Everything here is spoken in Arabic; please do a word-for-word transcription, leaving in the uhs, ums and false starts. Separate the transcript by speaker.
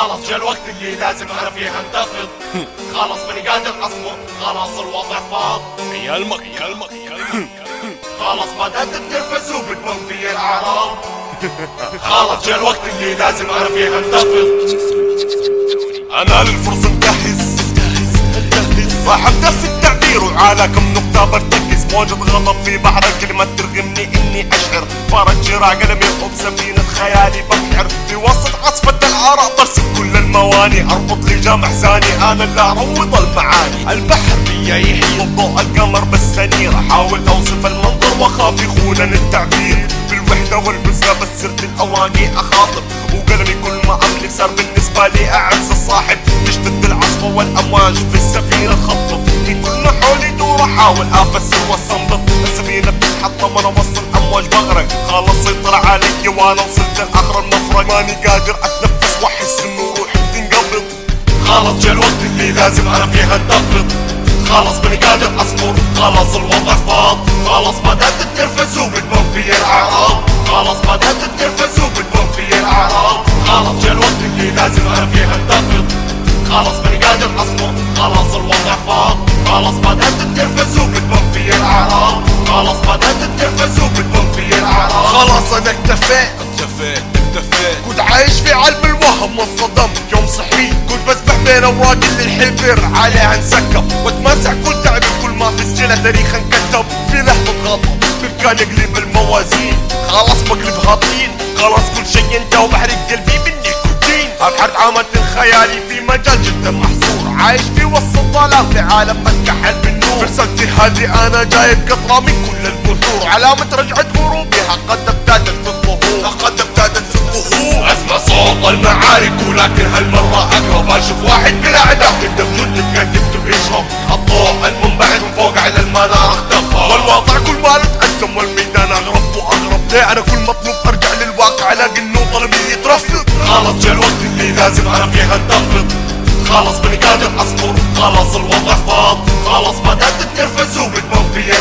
Speaker 1: خلاص جا الوقت اللي لازم انا فيه انتفض. خلاص ماني قادر اصبر، خلاص الوضع فاض.
Speaker 2: يا المك يا المك يا المك
Speaker 1: خلاص بدأت التنفس وبتبان في الاعراض. خلاص جا الوقت اللي لازم انا فيه انتفض.
Speaker 3: انا للفرصة مجهز راح ابدا في التعبير وعلى كم نقطة برتكز. موجة غضب في بحر الكلمات ترغمني اني اشعر. فارق شراع قلمي يخوض سفينة خيالي ببحر. في وسط عاصفة العراء برسم كل المواني. اربط لجام احزاني انا اللي اروض المعاني. البحر بيا يحيي ضوء القمر بالسنير. احاول اوصف المنظر واخاف يخونن التعبير. بالوحدة والبزة بس صرت الاواني اخاطب. وقلمي كل ما املك صار بالنسبة لي اعز الصاحب. تشتد العاصفة والامواج في السفينة تخطط. من كل ما حولي دور احاول افسر واستنبط. السفينة بتتحطم انا وسط الامواج بغرق. خلاص سيطر علي وانا وصلت لاخر المفرق. ماني قادر اتنفس واحس انه روحي بتنقبض.
Speaker 1: خلاص جا الوقت اللي لازم انا فيه انتفض. خلاص ماني قادر اصبر، خلاص الوضع فاض. خلاص بدأت التنفس وبتبان في الاعراض. خلاص بدأت التنفس وبتبان في الاعراض. خلاص جا الوقت اللي لازم انا فيه انتفض. خلاص ماني قادر اصبر، خلاص الوضع فاض. خلاص بدأت التنفس وبتبان في الاعراض. خلاص بدأت التنفس وبتبان في الاعراض.
Speaker 3: خلاص انا اكتفيت
Speaker 2: اكتفيت اكتفيت
Speaker 3: كنت عايش في علم الوهم والصدم. يوم صحيت كنت بسبح بين اوراق اللي الحبر عليها انسكب. واتمسح كل تعبي كل ما في سجلة تاريخ انكتب. في لحظة غضب بامكاني اقلب الموازين. خلاص بقلبها طين. خلاص كل شيء انتهى وبحرق قلبي بالنيكوتين. ابحر عامة خيالي في مجال جدا محصور. عايش في وسط الظلام في عالم متكحل بالنور. في رسالتي هذه انا جايب قطرة من كل البحور. علامة رجعة غروبها قد ابتدت في الظهور. قد ابتدت في الظهور.
Speaker 1: اسمع صوت المعارك ولكن هالمرة اقرب. اشوف واحد بلا عداء قدام جندي كاتبته بيشرب. الضوء المنبعث من فوق على المنار اختفى.
Speaker 3: والواقع كل ما نتقدم والميدان اغرب واغرب. ليه انا كل مطلوب ارجع للواقع الاقي انه طلبي يترفض.
Speaker 1: خلاص جا الوقت اللي لازم انا فيه انتفض. خلاص ماني قادر اصبر، خلاص الوضع فاض. خلاص بدأت التنفس وبتبان في